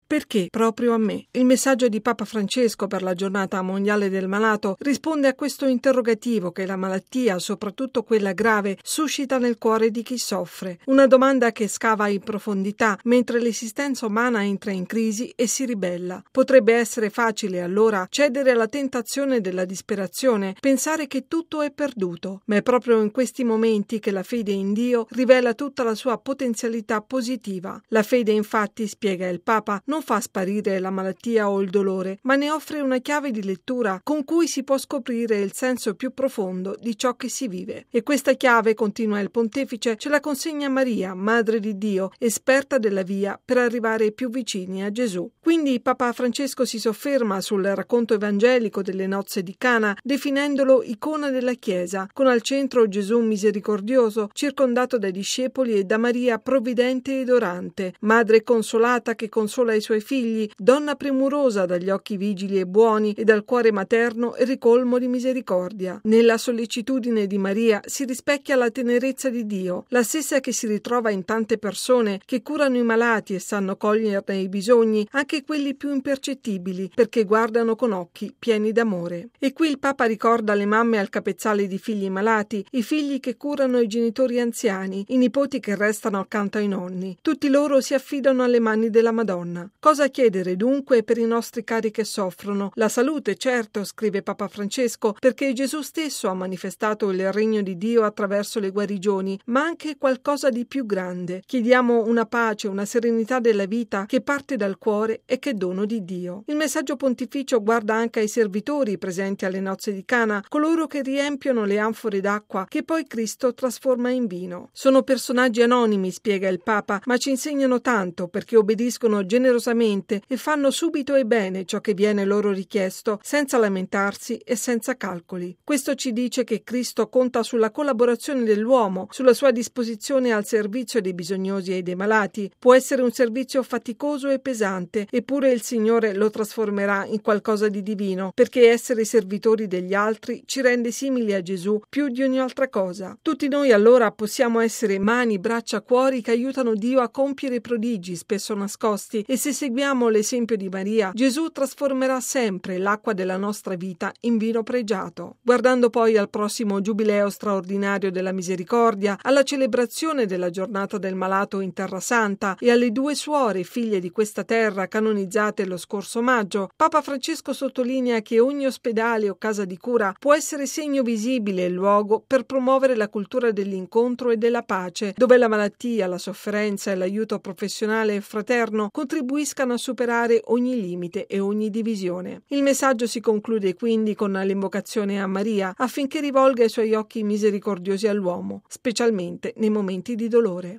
Perché proprio a me? Il messaggio di Papa Francesco per la giornata mondiale del malato risponde a questo interrogativo che la malattia, soprattutto quella grave, suscita nel cuore di chi soffre. Una domanda che scava in profondità mentre l'esistenza umana entra in crisi e si ribella. Potrebbe essere facile allora cedere alla tentazione della disperazione, pensare che tutto è perduto, ma è proprio in questi momenti che la fede in Dio rivela tutta la sua potenzialità positiva. La fede, infatti, spiega il Papa, non fa sparire la malattia o il dolore, ma ne offre una chiave di lettura con cui si può scoprire il senso più profondo di ciò che si vive. E questa chiave, continua il pontefice, ce la consegna Maria, Madre di Dio, esperta della via per arrivare più vicini a Gesù. Quindi Papa Francesco si sofferma sul racconto evangelico delle nozze di Cana, definendolo icona della Chiesa, con al centro Gesù misericordioso, circondato dai discepoli, e da Maria provvidente ed orante, madre consolata che consola i suoi figli, donna premurosa dagli occhi vigili e buoni e dal cuore materno e ricolmo di misericordia. Nella sollecitudine di Maria si rispecchia la tenerezza di Dio, la stessa che si ritrova in tante persone che curano i malati e sanno coglierne i bisogni, anche quelli più impercettibili, perché guardano con occhi pieni d'amore. E qui il Papa ricorda le mamme al capezzale di figli malati, i figli che curano i genitori anziani, i nipoti che restano accanto ai nonni. Tutti loro si affidano alle mani della Madonna. Cosa chiedere dunque per i nostri cari che soffrono? La salute, certo, scrive Papa Francesco, perché Gesù stesso ha manifestato il regno di Dio attraverso le guarigioni, ma anche qualcosa di più grande. Chiediamo una pace, una serenità della vita che parte dal cuore e che è dono di Dio. Il messaggio pontificio guarda anche ai servitori presenti alle nozze di Cana, coloro che riempiono le anfore d'acqua che poi Cristo trasforma in vino. Sono personaggi anonimi, spiega il Papa, ma ci insegnano tanto perché obbediscono generosamente e fanno subito e bene ciò che viene loro richiesto, senza lamentarsi e senza calcoli. Questo ci dice che Cristo conta sulla collaborazione dell'uomo, sulla sua disposizione al servizio dei bisognosi e dei malati. Può essere un servizio faticoso e pesante, eppure il Signore lo trasformerà in qualcosa di divino, perché essere servitori degli altri ci rende simili a Gesù più di ogni altra cosa. Tutti noi allora possiamo essere mani, braccia, cuori che aiutano Dio a compiere prodigi spesso nascosti, e se seguiamo l'esempio di Maria, Gesù trasformerà sempre l'acqua della nostra vita in vino pregiato. Guardando poi al prossimo giubileo straordinario della misericordia, alla celebrazione della giornata del malato in Terra Santa e alle 2 suore figlie di questa terra canonizzate lo scorso maggio, Papa Francesco sottolinea che ogni ospedale o casa di cura può essere segno visibile e luogo per promuovere la cultura dell'incontro e della pace, dove la malattia, la sofferenza e l'aiuto professionale e fraterno contribuiscano a superare ogni limite e ogni divisione. Il messaggio si conclude quindi con l'invocazione a Maria affinché rivolga i suoi occhi misericordiosi all'uomo, specialmente nei momenti di dolore.